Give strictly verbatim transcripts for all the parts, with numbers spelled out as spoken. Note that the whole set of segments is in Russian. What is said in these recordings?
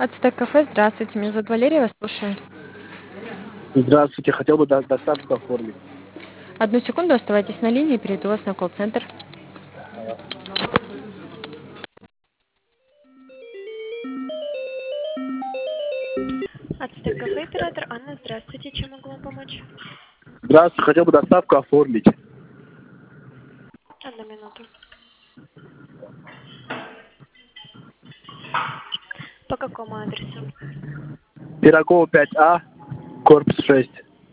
Ацтек кафе, здравствуйте. Меня зовут Валерия, вас слушаю. Здравствуйте, хотел бы до- доставку оформить. Одну секунду, оставайтесь на линии, перейду вас на колл-центр. Ацтек кафе, оператор Анна, здравствуйте. Чем могу вам помочь? Здравствуйте, хотел бы доставку оформить. Одну минуту. По какому адресу? Пирогова пять А, корпус шесть.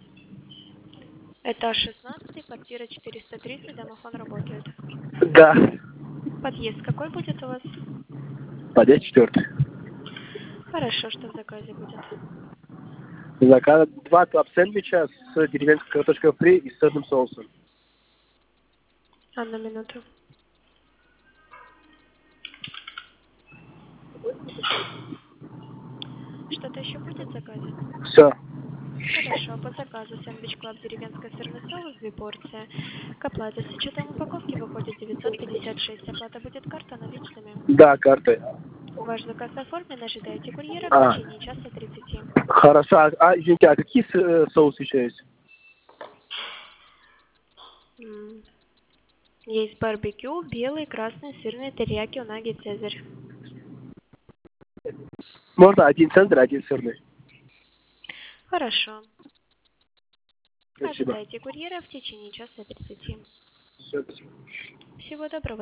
Этаж шестнадцать, квартира четыреста тридцать, домофон работает. Да, Подъезд какой будет у вас? подъезд четвертый. Хорошо, что в заказе будет. Заказ два клаб-сэндвича с деревенской картошкой фри и сырным соусом. Одну минуту. Что-то еще будет в заказе? Все. Хорошо, по заказу сэндвич клаб деревенская сырный соус, две порции. К оплате с учетом упаковки выходит девятьсот пятьдесят шесть. Оплата будет карта наличными. Да, картой. Ваш заказ оформлен, ожидайте курьера в А, течение часа тридцати. хорошо. А, а, извините, а какие с- э, соусы еще есть? М, Есть барбекю, белый, красный, сырный, терияки, унаги, цезарь. Можно один центр, один сырный. Хорошо. Спасибо. Ожидайте курьера в течение часа тридцати. Всё, спасибо. Всего доброго.